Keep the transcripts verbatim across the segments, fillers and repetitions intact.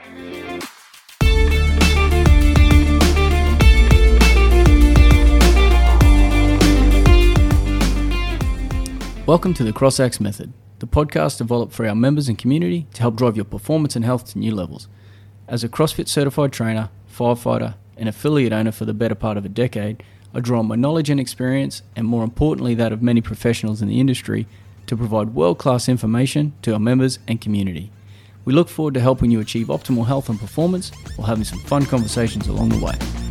Welcome to the CrossAxe Method, the podcast developed for our members and community to help drive your performance and health to new levels. As a CrossFit certified trainer, firefighter, and affiliate owner for the better part of a decade, I draw on my knowledge and experience, and more importantly that of many professionals in the industry, to provide world-class information to our members and community. We look forward to helping you achieve optimal health and performance while having some fun conversations along the way.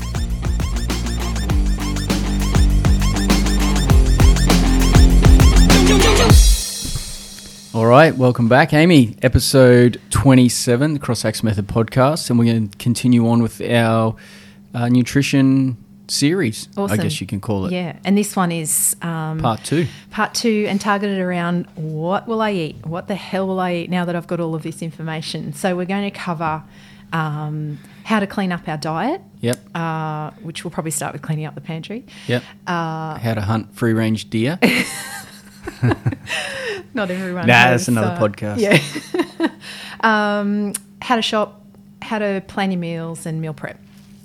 All right, welcome back, Amy. Episode twenty-seven, the CrossAxe Method podcast, and we're going to continue on with our uh, nutrition series, awesome. I guess you can call it. Yeah, and this one is um, part two. Part two, and targeted around what will I eat? What the hell will I eat now that I've got all of this information? So we're going to cover um, how to clean up our diet. Yep. Uh, which we'll probably start with cleaning up the pantry. Yep. Uh, how to hunt free-range deer. Not everyone. Nah, has, that's another uh, podcast. Yeah. um, how to shop, how to plan your meals, and meal prep.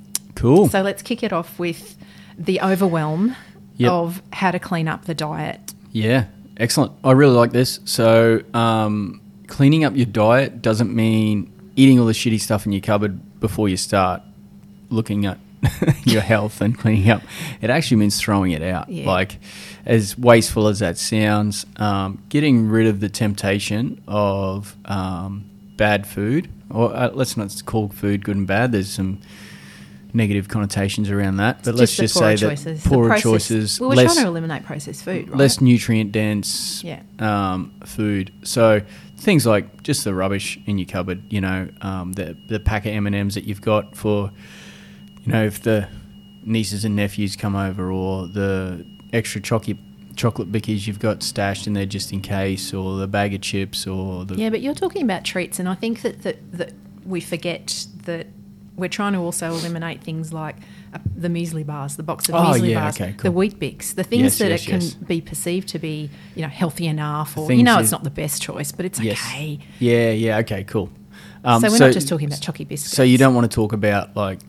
Cool. So let's kick it off with the overwhelm yep. of how to clean up the diet. Yeah, excellent. I really like this. So um, cleaning up your diet doesn't mean eating all the shitty stuff in your cupboard before you start looking at your health and cleaning up. It actually means throwing it out. Yeah. Like, as wasteful as that sounds, um, getting rid of the temptation of um, bad food, or uh, let's not call food good and bad. There's some negative connotations around that, but it's let's just just say choices. that poorer processed, choices, well, we're less, trying to eliminate processed food, right? less nutrient dense yeah. um, food. So things like just the rubbish in your cupboard, you know, um, the the pack of M and M's that you've got for, you know, if the nieces and nephews come over, or the extra chocolate chocolate bickies you've got stashed in there just in case, or the bag of chips, or the yeah. But you're talking about treats, and I think that that, that we forget that we're trying to also eliminate things like uh, the muesli bars, the box of oh, muesli yeah, bars, okay, cool. the wheat bix, the things yes, that yes, it can yes. be perceived to be, you know, healthy enough, or things you know, you, it's not the best choice, but it's yes. okay. Yeah, yeah, okay, cool. Um, so we're so, not just talking about chocky biscuits. So you don't want to talk about like.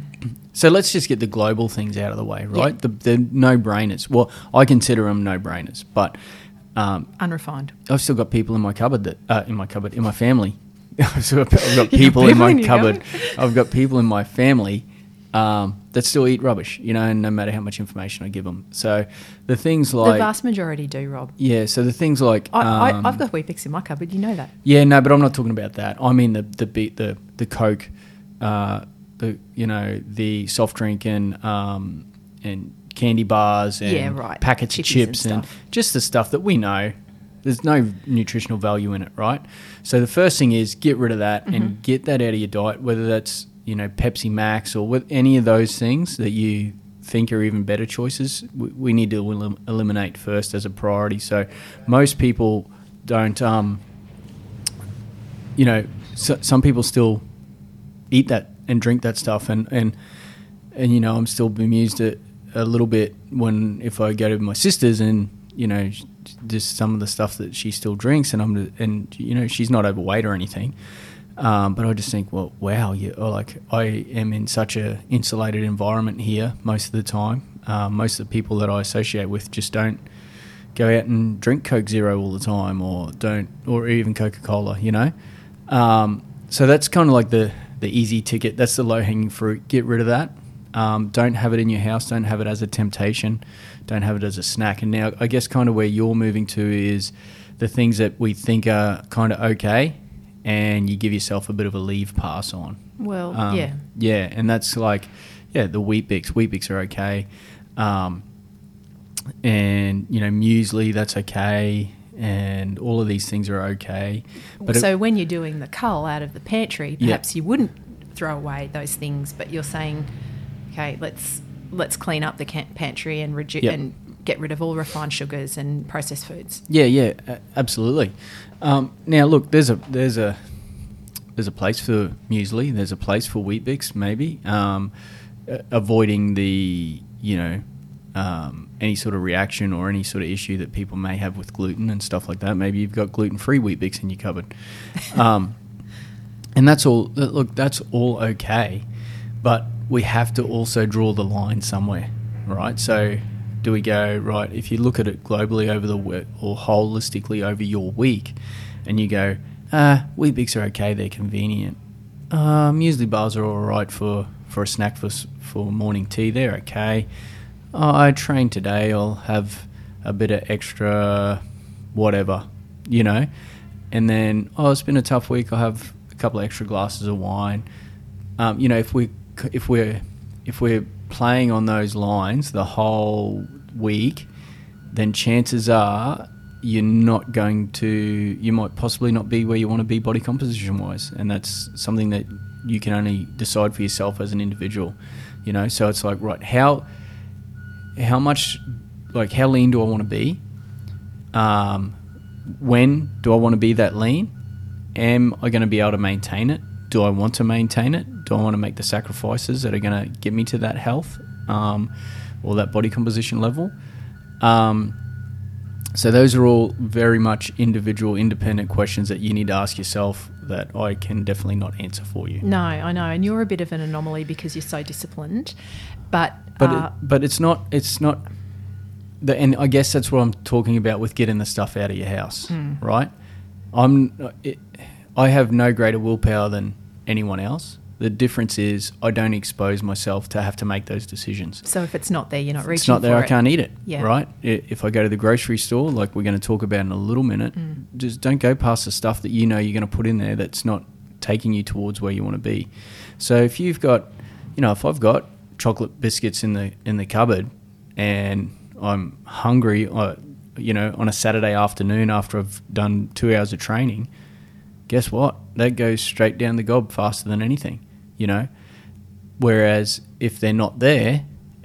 So let's just get the global things out of the way, right? Yeah. The, the no-brainers. Well, I consider them no-brainers, but um, unrefined. I've still got people in my cupboard that uh, in my cupboard in my family. I've, still got, I've got people in people my in your cupboard. I've got people in my family um, that still eat rubbish, you know, and no matter how much information I give them. So the things like the vast majority do, Rob. Yeah. So the things like I, um, I, I've got Weet-Bix in my cupboard. You know that. Yeah. No, but I'm not talking about that. I mean the the the the Coke. Uh, the you know the soft drink and um, and candy bars and yeah, right. packets Chippies of chips and, and just the stuff that we know there's no nutritional value in it, right? So the first thing is get rid of that mm-hmm. and get that out of your diet, whether that's, you know, Pepsi Max or with any of those things that you think are even better choices. We, we need to elim- eliminate first as a priority. So most people don't um you know so, some people still eat that and drink that stuff, and, and and you know I'm still bemused at a little bit when if I go to my sister's and you know just some of the stuff that she still drinks, and I'm and you know she's not overweight or anything, um, but I just think, well, wow, you or like I am in such a insulated environment here most of the time. Um, most of the people that I associate with just don't go out and drink Coke Zero all the time, or don't, or even Coca-Cola, you know. Um, so that's kind of like the the easy ticket. That's the low-hanging fruit. Get rid of that. Um, don't have it in your house. Don't have it as a temptation. Don't have it as a snack. And now I guess kind of where you're moving to is the things that we think are kind of okay, and you give yourself a bit of a leave pass on. Well, um, yeah. Yeah, and that's like, yeah, the Weet-Bix. Weet-Bix are okay. Um, and, you know, muesli, that's okay. And all of these things are okay. But so it, when you're doing the cull out of the pantry, perhaps yeah. you wouldn't throw away those things, but you're saying, okay, let's let's clean up the pantry and reduce yep. and get rid of all refined sugars and processed foods. Yeah, yeah, absolutely. Um, now, look, there's a there's a there's a place for muesli. There's a place for Weet-Bix, maybe. Um, avoiding the you know. Um, any sort of reaction or any sort of issue that people may have with gluten and stuff like that. Maybe you've got gluten-free Weet-Bix in your cupboard. Um, And that's all, look, that's all okay, but we have to also draw the line somewhere, right? So do we go, right, if you look at it globally over the week or holistically over your week and you go, ah, Weet-Bix are okay, they're convenient. Uh, muesli bars are all right for, for a snack for, for morning tea, they're okay. Oh, I trained today, I'll have a bit of extra whatever, you know? And then, oh, it's been a tough week, I'll have a couple of extra glasses of wine. Um, you know, if we if we're if we're playing on those lines the whole week, then chances are you're not going to. You might possibly not be where you want to be body composition wise, and that's something that you can only decide for yourself as an individual. You know, so it's like, right, how how much, like, how lean do I want to be? Um, when do I want to be that lean? Am I going to be able to maintain it? Do I want to maintain it? Do I want to make the sacrifices that are going to get me to that health um, or that body composition level? Um, so those are all very much individual, independent questions that you need to ask yourself that I can definitely not answer for you. No, I know. And you're a bit of an anomaly because you're so disciplined. But but, uh, it, but it's not... It's not the, and I guess that's what I'm talking about with getting the stuff out of your house, mm. right? I'm... It, I have no greater willpower than anyone else. The difference is I don't expose myself to have to make those decisions. So if it's not there, you're not reaching for it. It's not there, I can't eat it, yeah. right? If I go to the grocery store, like we're going to talk about in a little minute, mm. just don't go past the stuff that you know you're going to put in there that's not taking you towards where you want to be. So if you've got, you know, if I've got chocolate biscuits in the in the cupboard and I'm hungry, uh, you know, on a Saturday afternoon after I've done two hours of training, guess what? That goes straight down the gob faster than anything, you know? Whereas if they're not there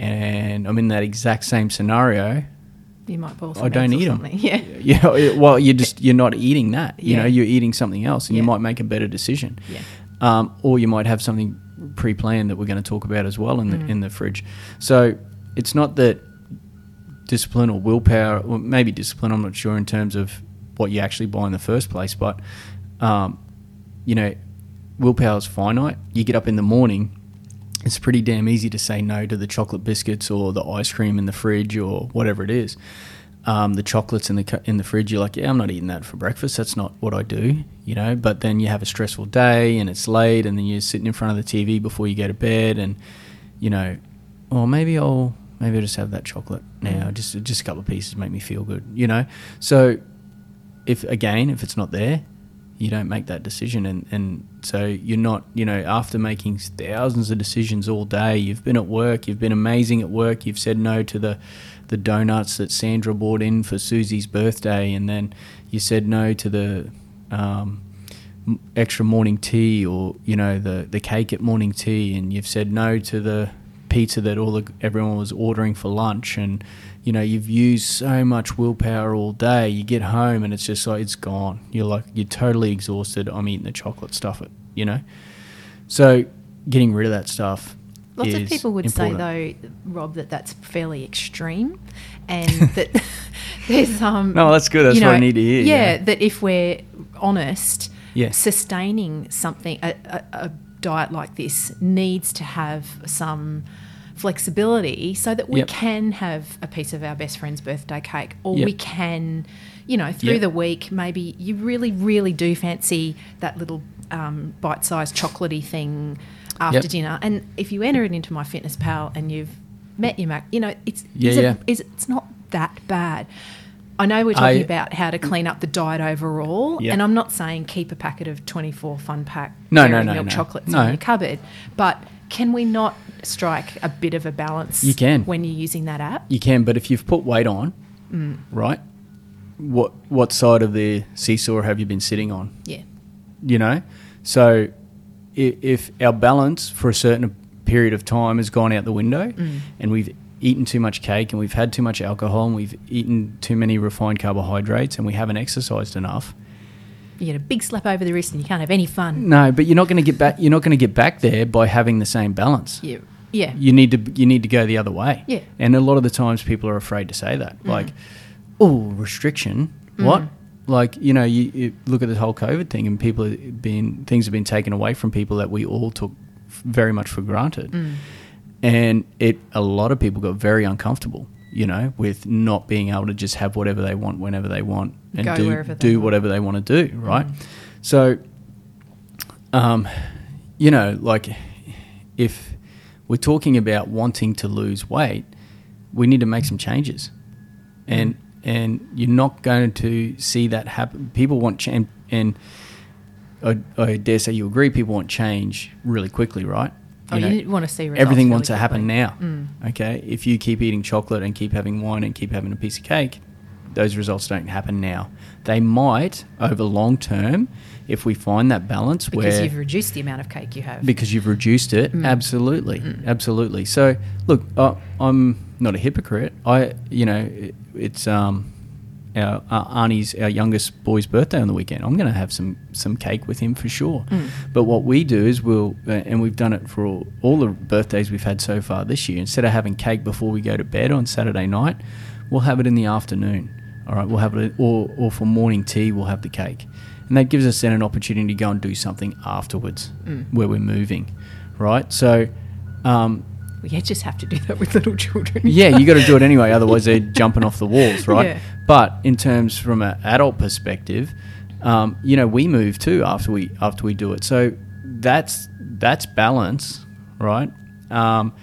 and I'm in that exact same scenario, you might boil some I don't eggs eat or them. something. Yeah. Yeah. Well, you're just you're not eating that. You Yeah. know, you're eating something else, and Yeah. you might make a better decision. Yeah. Um, or you might have something pre-planned that we're going to talk about as well in the Mm. in the fridge. So it's not that discipline or willpower, or maybe discipline. I'm not sure in terms of what you actually buy in the first place, but um, you know, willpower is finite. You get up in the morning, it's pretty damn easy to say no to the chocolate biscuits or the ice cream in the fridge or whatever it is. Um, the chocolates in the cu- in the fridge, you're like, yeah, I'm not eating that for breakfast. That's not what I do, you know. But then you have a stressful day and it's late, and then you're sitting in front of the T V before you go to bed, and you know, well, maybe I'll maybe I'll just have that chocolate now. Just just a couple of pieces make me feel good, you know. So if again, if it's not there, you don't make that decision, and, and so you're not, you know, after making thousands of decisions all day, you've been at work, you've been amazing at work, you've said no to the, the donuts that Sandra bought in for Susie's birthday, and then you said no to the um, extra morning tea, or, you know, the, the cake at morning tea, and you've said no to the pizza that all the, everyone was ordering for lunch, and you know, you've used so much willpower all day. You get home and it's just like, it's gone. You're like, you're totally exhausted. I'm eating the chocolate stuff, it, you know? So getting rid of that stuff Lots is of people would important. say, though, Rob, that that's fairly extreme, and that there's... um. No, that's good. That's you know, what I need to hear. Yeah, Yeah, that if we're honest, yeah. sustaining something, a, a, a diet like this needs to have some flexibility so that we Yep. can have a piece of our best friend's birthday cake, or Yep. we can, you know, through Yep. the week, maybe you really, really do fancy that little um, bite-sized chocolatey thing after Yep. dinner. And if you enter it into My Fitness Pal and you've met your Mac, you know, it's Yeah, is yeah. It, is, it's not that bad. I know we're talking I- about how to clean up the diet overall, Yep. and I'm not saying keep a packet of twenty-four Fun Pack No, no, dairy no, milk no. chocolates No. in your cupboard, but can we not strike a bit of a balance You can. when you're using that app? You can, but if you've put weight on, Mm. right, what what side of the seesaw have you been sitting on? Yeah. You know? So if, if our balance for a certain period of time has gone out the window, Mm. and we've eaten too much cake and we've had too much alcohol and we've eaten too many refined carbohydrates and we haven't exercised enough, You get a big slap over the wrist and you can't have any fun. no, but you're not going to get back. You're not going to get back there by having the same balance. Yeah. Yeah. You need to you need to go the other way. Yeah. And a lot of the times people are afraid to say that. Like, oh, restriction. What? Like, you know, you, you look at the whole COVID thing, and people have been things have been taken away from people that we all took very much for granted, Mm. and it a lot of people got very uncomfortable, you know, with not being able to just have whatever they want whenever they want and Go do wherever they do want. whatever they want to do, right? Mm. So, um, you know, like if we're talking about wanting to lose weight, we need to make some changes, and and you're not going to see that happen. People want change, and I, I dare say you agree. People want change really quickly, right? Oh, know, you want to see results everything really wants to happen quickly. now. Mm. Okay, if you keep eating chocolate and keep having wine and keep having a piece of cake, those results don't happen now. They might over long term if we find that balance Because where you've reduced the amount of cake you have. because you've reduced it. Mm. Absolutely, Mm. absolutely. So look, uh, I'm not a hypocrite. I, you know, it, it's um, our uh, Arnie's, our youngest boy's birthday on the weekend. I'm going to have some some cake with him for sure. Mm. But what we do is we'll, uh, and we've done it for all, all the birthdays we've had so far this year. Instead of having cake before we go to bed on Saturday night, we'll have it in the afternoon. All right, we'll have it, or or for morning tea, we'll have the cake, and that gives us then an opportunity to go and do something afterwards Mm. where we're moving, right? So, um, Well, you just have to do that with little children. yeah, you got to do it anyway, otherwise they're jumping off the walls, right? Yeah. But in terms from an adult perspective, um, you know, we move too after we after we do it. So that's that's balance, right? Um,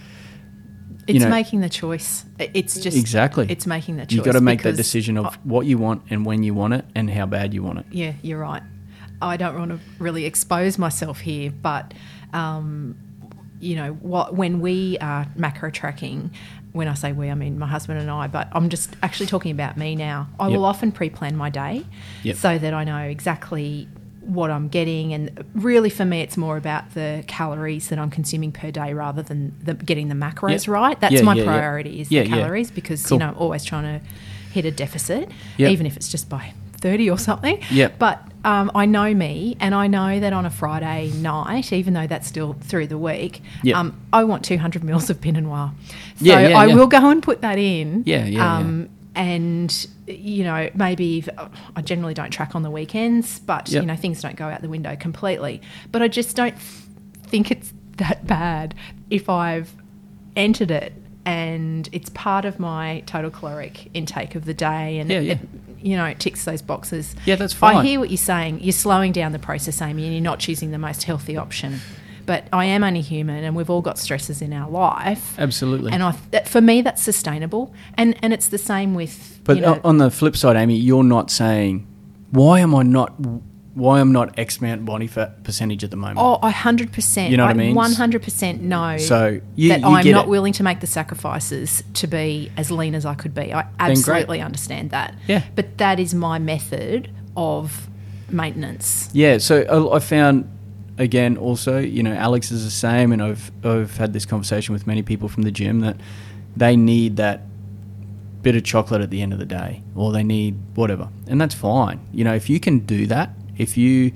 It's you know, making the choice. It's just exactly. It's making the choice. You got to make that because decision of I- what you want and when you want it and how bad you want it. Yeah, you're right. I don't want to really expose myself here, but um, you know what? When we are macro tracking, when I say we, I mean my husband and I. But I'm just actually talking about me now. I Yep. will often pre-plan my day Yep. so that I know exactly what I'm getting, and really for me it's more about the calories that I'm consuming per day rather than the, getting the macros Yep. right. That's Yeah, my yeah, yeah. priority is Yeah, the yeah. calories because Cool. you know I'm always trying to hit a deficit, Yep. even if it's just by thirty or something. Yep. But um, I know me, and I know that on a Friday night, even though that's still through the week, Yep. um, I want two hundred mils of Pinot Noir. So Yeah, yeah, I yeah. will go and put that in. Yeah, yeah, um, And, you know, maybe if, I generally don't track on the weekends, but, Yep. you know, things don't go out the window completely. But I just don't think it's that bad if I've entered it and it's part of my total caloric intake of the day, and Yeah, it, yeah. it, you know, it ticks those boxes. Yeah, that's fine. I hear what you're saying. You're slowing down the process, Amy, and you're not choosing the most healthy option. But I am only human, and we've all got stresses in our life. Absolutely. And I, that, for me, that's sustainable. And and it's the same with. But you know, on the flip side, Amy, you're not saying, why am I not, why am not X amount body fat percentage at the moment? oh, I hundred percent. You know what I mean? One hundred percent know. So you- that you I'm get not it. willing to make the sacrifices to be as lean as I could be. I great. absolutely understand that. Yeah. But that is my method of maintenance. Yeah, so I, I found, again, also, you know, Alex is the same, and I've I've had this conversation with many people from the gym that they need that bit of chocolate at the end of the day, or they need whatever, and that's fine. You know, if you can do that, if you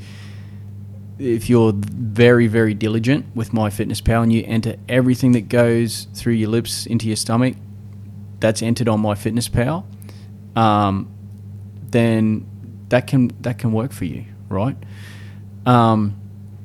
if you're very very diligent with MyFitnessPal and you enter everything that goes through your lips into your stomach, that's entered on MyFitnessPal, um, then that can that can work for you, right? Um,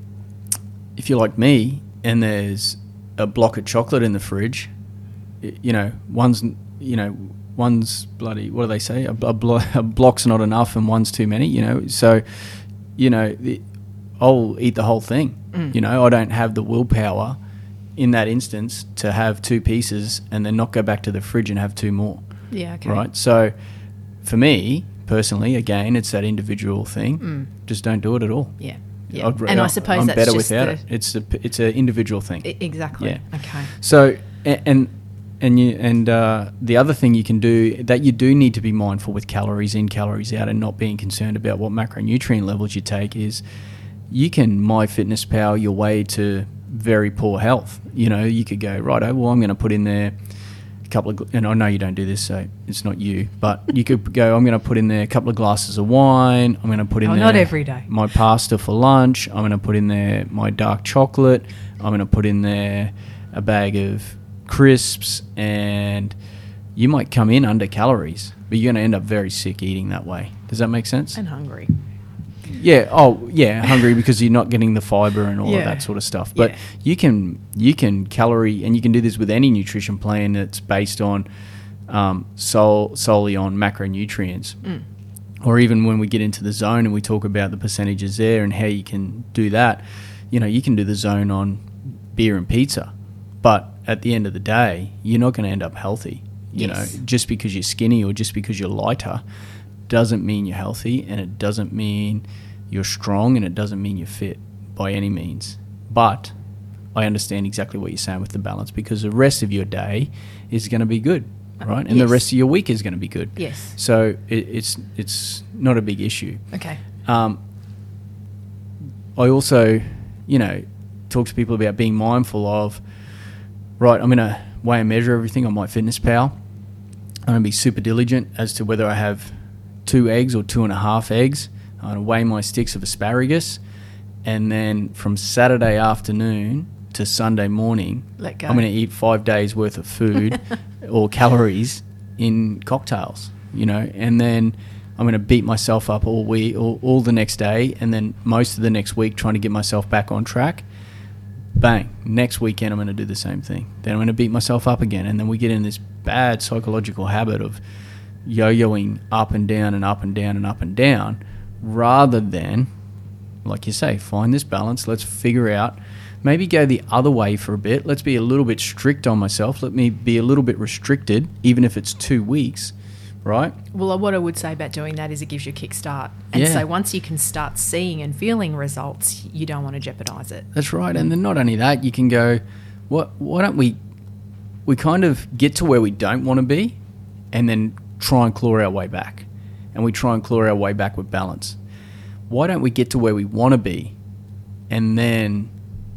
if you're like me and there's a block of chocolate in the fridge, y- you know, one's, you know, one's bloody, what do they say? A, a, blo- a block's not enough and one's too many, you know. So, you know, the, I'll eat the whole thing. Mm. You know, I don't have the willpower in that instance to have two pieces and then not go back to the fridge and have two more. Yeah, okay. Right? So, for me, personally, again, it's that individual thing. Mm. Just don't do it at all. Yeah. Yeah. I'd ra- And I suppose I'm that's better just without the, it. It's a it's an individual thing. I- exactly. Yeah. Okay. So a- and and you and uh, the other thing you can do that you do need to be mindful with calories in, calories out, and not being concerned about what macronutrient levels you take is you can MyFitnessPal your way to very poor health. You know, you could go right. Oh, well, I'm going to put in there a couple of, and I know you don't do this, so it's not you, but you could go, I'm going to put in there a couple of glasses of wine. I'm going to put in Oh, there not every day. my pasta for lunch. I'm going to put in there my dark chocolate. I'm going to put in there a bag of crisps, and you might come in under calories, but you're going to end up very sick eating that way. Does that make sense? And hungry. Yeah. Oh, yeah. Hungry because you're not getting the fiber and all yeah. of that sort of stuff. But yeah. you can you can calorie, and you can do this with any nutrition plan that's based on um, sol- solely on macronutrients. Mm. Or even when we get into the zone and we talk about the percentages there and how you can do that, you know, you can do the zone on beer and pizza. But at the end of the day, you're not going to end up healthy. You yes. know, just because you're skinny or just because you're lighter doesn't mean you're healthy, and it doesn't mean you're strong, and it doesn't mean you're fit by any means. But I understand exactly what you're saying with the balance, because the rest of your day is going to be good, right? And yes. the rest of your week is going to be good. Yes. So it, it's it's not a big issue. Okay. Um, I also, you know, talk to people about being mindful of, right, I'm going to weigh and measure everything on MyFitnessPal. I'm going to be super diligent as to whether I have two eggs or two and a half eggs. I'm going to weigh my sticks of asparagus. And then from Saturday afternoon to Sunday morning, Let go. I'm going to eat five days worth of food or calories in cocktails, you know, and then I'm going to beat myself up all week, all, all the next day, and then most of the next week trying to get myself back on track. Bang. Next weekend, I'm going to do the same thing. Then I'm going to beat myself up again. And then we get in this bad psychological habit of yo-yoing up and down and up and down and up and down, rather than, like you say, find this balance. Let's figure out, maybe go the other way for a bit. Let's be a little bit strict on myself. Let me be a little bit restricted, even if it's two weeks, right? Well, what I would say about doing that is it gives you a kickstart. And Yeah. so once you can start seeing and feeling results, you don't want to jeopardise it. That's right. And then not only that, you can go, what? Why don't we, we kind of get to where we don't want to be, and then try and claw our way back. And we try and claw our way back with balance. Why don't we get to where we want to be, and then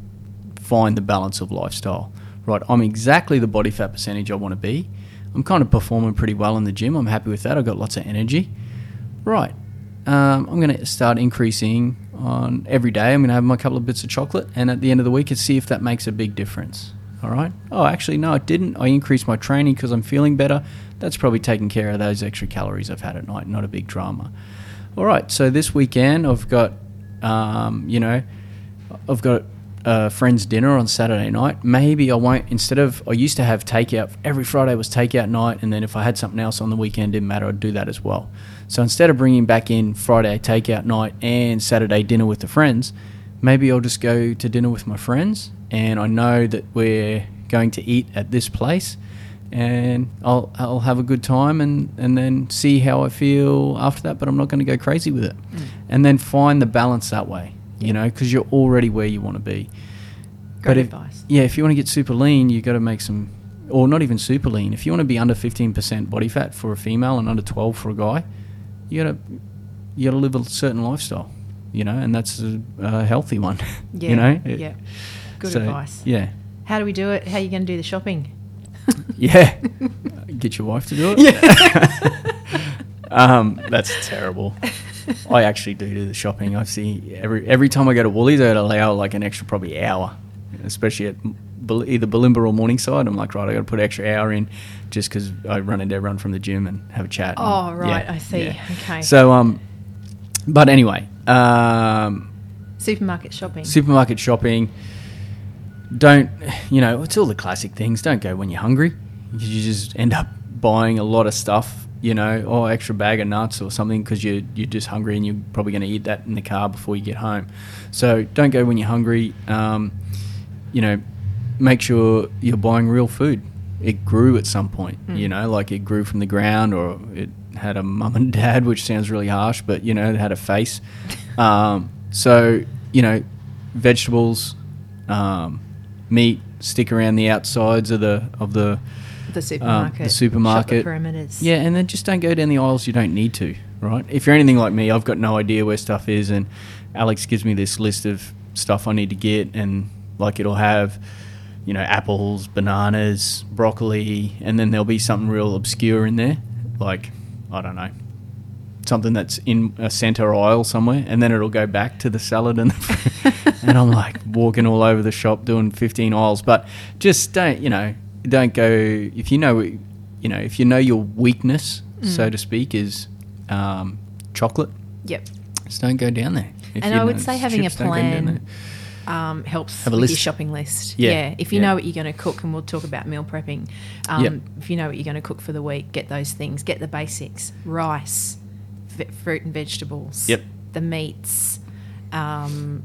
find the balance of lifestyle? Right, I'm exactly the body fat percentage I want to be. I'm kind of performing pretty well in the gym. I'm happy with that. I've got lots of energy. Right, um, I'm going to start increasing on every day. I'm going to have my couple of bits of chocolate, and at the end of the week, and see if that makes a big difference. All right. Oh, actually, no, it didn't. I increased my training because I'm feeling better. That's probably taking care of those extra calories I've had at night. Not a big drama. All right. So this weekend, I've got, um, you know, I've got a friend's dinner on Saturday night. Maybe I won't, instead of, I used to have takeout. Every Friday was takeout night. And then if I had something else on the weekend, didn't matter, I'd do that as well. So instead of bringing back in Friday takeout night and Saturday dinner with the friends, maybe I'll just go to dinner with my friends, and I know that we're going to eat at this place, and I'll I'll have a good time, and, and then see how I feel after that, but I'm not going to go crazy with it. Mm. And then find the balance that way, you yeah. know, because you're already where you want to be. Great but if, advice. Yeah, if you want to get super lean, you've got to make some, or not even super lean. If you want to be under fifteen percent body fat for a female and under twelve for a guy, you got to you got to live a certain lifestyle. You know, and that's a, a healthy one. Yeah, you know, yeah, good so, advice. Yeah. How do we do it? How are you going to do the shopping? Yeah, get your wife to do it. Yeah. um, that's terrible. I actually do do the shopping. I see every every time I go to Woolies, I'd allow like an extra probably hour, especially at either Bulimba or Morningside. I'm like, right, I got to put an extra hour in, just because I run into everyone from the gym and have a chat. Oh, and, right, yeah, I see. Yeah. Okay. So, um, but anyway. Um, supermarket shopping. Supermarket shopping. Don't, you know, it's all the classic things. Don't go when you're hungry. You just end up buying a lot of stuff, you know, or extra bag of nuts or something because you're, you're just hungry and you're probably going to eat that in the car before you get home. So don't go when you're hungry. Um, you know, make sure you're buying real food. It grew at some point, mm. you know, like it grew from the ground, or it had a mum and dad, which sounds really harsh, but, you know, it had a face. Um, so, you know, vegetables, um, meat, stick around the outsides of the of the the supermarket. Um, the supermarket. Shop the perimeters. Yeah, and then just don't go down the aisles you don't need to, right? If you're anything like me, I've got no idea where stuff is, and Alex gives me this list of stuff I need to get, and like it'll have, you know, apples, bananas, broccoli, and then there'll be something real obscure in there, like, I don't know, something that's in a centre aisle somewhere, and then it'll go back to the salad, and the and I'm like walking all over the shop doing fifteen aisles. But just don't, you know, don't go, if you know, you know, if you know your weakness Mm. so to speak, is um, chocolate. Yep. Just don't go down there. If And you I would know say having a chips, don't go down plan there. um, helps Have a with list. your shopping list. Yeah. Yeah. If you Yeah. know what you're going to cook, and we'll talk about meal prepping. Um, Yep. If you know what you're going to cook for the week, get those things. Get the basics: rice, v- fruit and vegetables. Yep. The meats. Um,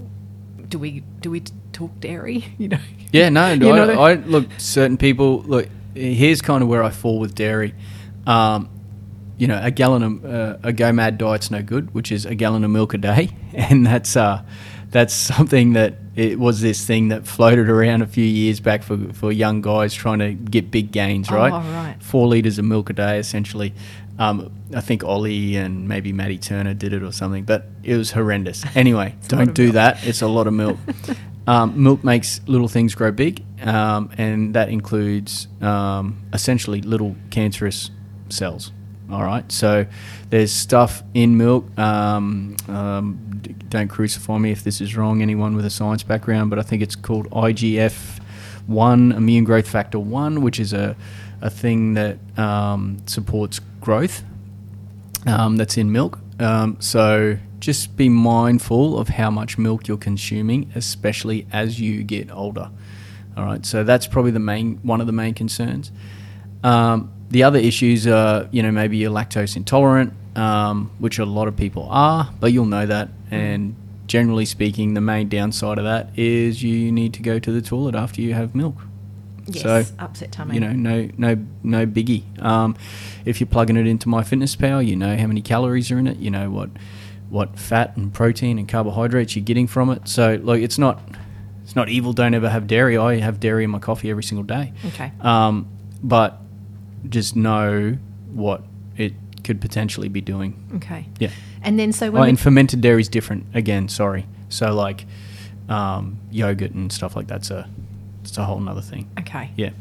do we do we talk dairy? You know. Yeah, no, You I, know- I look. Certain people look. Here's kind of where I fall with dairy. Um, you know, a gallon of uh, a Go Mad diet's no good, which is a gallon of milk a day, and that's uh, that's something that it was this thing that floated around a few years back for for young guys trying to get big gains, right? Oh, right. Four liters of milk a day, essentially. Um, I think Ollie and maybe Maddie Turner did it or something, but it was horrendous. Anyway, a lot don't of do milk. that. It's a lot of milk. Um, milk makes little things grow big, um, and that includes um, essentially little cancerous cells. All right, so there's stuff in milk. Um, um, d- don't crucify me if this is wrong, anyone with a science background, but I think it's called I G F one, immune growth factor one, which is a, a thing that um, supports growth um, that's in milk. Um, so just be mindful of how much milk you're consuming, especially as you get older. All right, so that's probably the main one of the main concerns. Um, the other issues are, you know, maybe you're lactose intolerant, um, which a lot of people are, but you'll know that. And generally speaking, the main downside of that is you need to go to the toilet after you have milk. Yes. So, upset tummy. You know, no, no, no biggie. Um, if you're plugging it into MyFitnessPal, you know how many calories are in it. You know what, what fat and protein and carbohydrates you're getting from it. So, like, it's not, it's not evil. Don't ever have dairy. I have dairy in my coffee every single day. Okay. Um, but just know what it could potentially be doing. Okay. Yeah. And then so when Oh, we, and fermented dairy is different. Again, sorry. So like um, yogurt and stuff like that's a, it's a whole nother thing. okay. Yeah.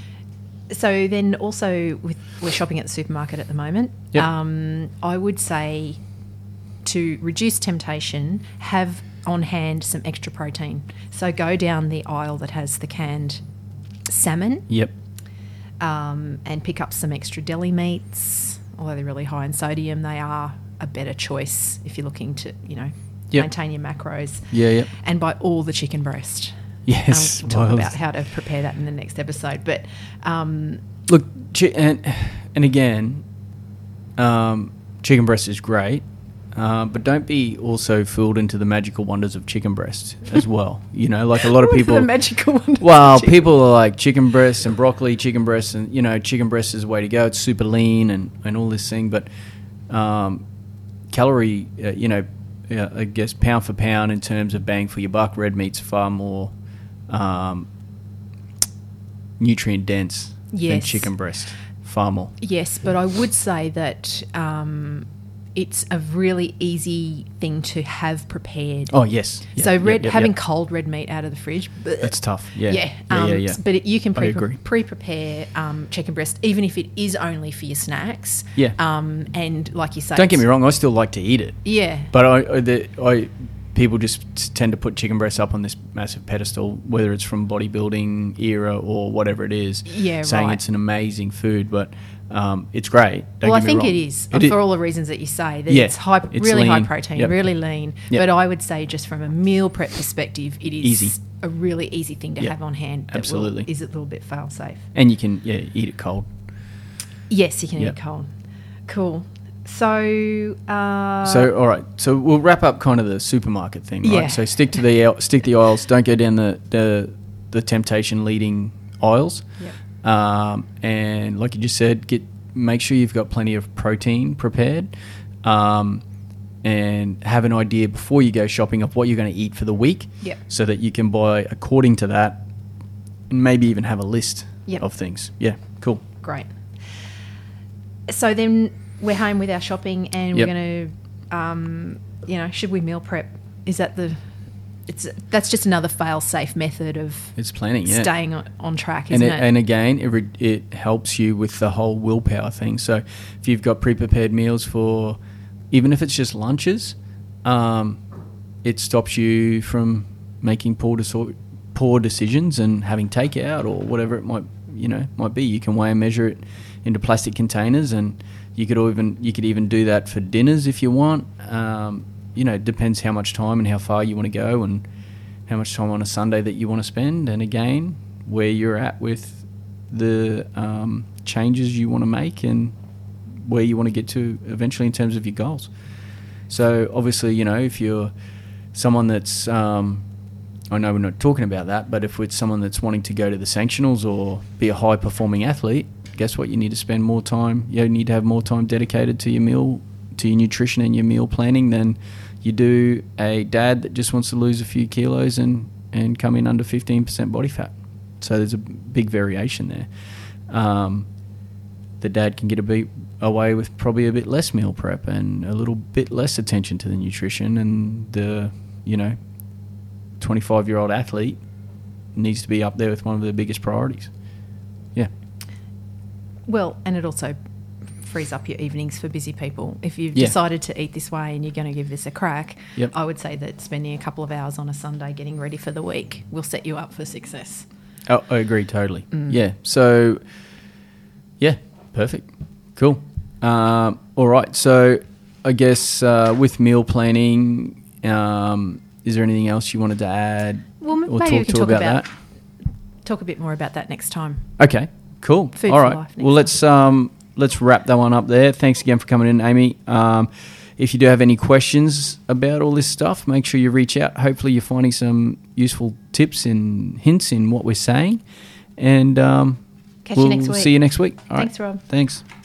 So then also with we're shopping at the supermarket at the moment. Yep. Um, I would say to reduce temptation, have on hand some extra protein. So go down the aisle that has the canned salmon. Yep. Um, and pick up some extra deli meats. Although they're really high in sodium, they are a better choice if you're looking to, you know, Yep. maintain your macros. Yeah. Yep. And buy all the chicken breast. Yes. Um, we'll talk well, about how to prepare that in the next episode. But um, Look, chi- and and again, um, chicken breast is great, uh, but don't be also fooled into the magical wonders of chicken breast as well. You know, like a lot of what are people. the magical wonders Well, of chicken? people are like chicken breast and broccoli, chicken breast, and you know, chicken breast is the way to go. It's super lean and, and all this thing, but um, calorie, uh, you know, uh, I guess pound for pound in terms of bang for your buck, red meat's far more um, nutrient dense than Yes. chicken breast. Far more. Yes, but I would say that um, it's a really easy thing to have prepared. Oh yes. Yeah, so yep, red, yep, having yep. cold red meat out of the fridge. bleh. That's tough. Yeah. Yeah, Yeah. um, yeah, yeah. But it, you can I pre- agree. pre-prepare um, chicken breast, even if it is only for your snacks. Yeah. Um, and like you say, Don't get me it's- wrong. I still like to eat it. Yeah. But I, I, the, I, people just tend to put chicken breast up on this massive pedestal, whether it's from bodybuilding era or whatever it is, Yeah, saying right. it's an amazing food, but um, it's great. Don't well, I get me think wrong. it is It for i- all the reasons that you say. That Yeah, it's high, it's really high lean. protein, Yep. really lean. Yep. But I would say, just from a meal prep perspective, it is Easy. a really easy thing to Yep. have on hand. That Absolutely. will, is a little bit fail safe. and you can yeah eat it cold. Yes, you can Yep. eat cold. Cool. So, uh, So all right, so we'll wrap up kind of the supermarket thing, right? Yeah. So stick to the aisle- stick to the aisles. Don't go down the the, the temptation leading aisles. Yep. Um, and like you just said, get make sure you've got plenty of protein prepared, um, and have an idea before you go shopping of what you're going to eat for the week, Yep. so that you can buy according to that, and maybe even have a list Yep. of things. Yeah, cool. Great. So then we're home with our shopping, and Yep. we're going to, um, you know, should we meal prep? Is that the? It's that's just another fail-safe method of It's planning, yeah. staying on, on track, And isn't it, it? and again, it re- it helps you with the whole willpower thing. So if you've got pre-prepared meals for, even if it's just lunches, um, it stops you from making poor dis- poor decisions and having takeout or whatever it might you know, might be. You can weigh and measure it into plastic containers, and you could even you could even do that for dinners if you want. Um, you know, it depends how much time and how far you want to go, and how much time on a Sunday that you want to spend, and again, where you're at with the um, changes you want to make and where you want to get to eventually in terms of your goals. So obviously, you know, if you're someone that's, um, I know we're not talking about that, but if it's someone that's wanting to go to the sanctionals or be a high-performing athlete, guess what? You need to spend more time. You need to have more time dedicated to your meal, to your nutrition and your meal planning than you do a dad that just wants to lose a few kilos and, and come in under fifteen percent body fat. So there's a big variation there. Um, the dad can get a bit away with probably a bit less meal prep and a little bit less attention to the nutrition, and the, you know, twenty-five-year-old athlete needs to be up there with one of the biggest priorities. Yeah. Well, and it also frees up your evenings for busy people. If you've Yeah. decided to eat this way and you're going to give this a crack, Yep. I would say that spending a couple of hours on a Sunday getting ready for the week will set you up for success. Oh, I agree totally. Mm. Yeah. So, yeah, perfect. Cool. Um, all right. So, I guess uh, with meal planning, um, is there anything else you wanted to add Well, m- or maybe talk we can to talk about, about, that? talk a bit more about that next time. Okay. Cool. Food all for right. life next Well, let's um, let's wrap that one up there. Thanks again for coming in, Amy. Um, if you do have any questions about all this stuff, make sure you reach out. Hopefully, you're finding some useful tips and hints in what we're saying, and um, Catch we'll you next week. see you next week. All Thanks, right. Rob. Thanks.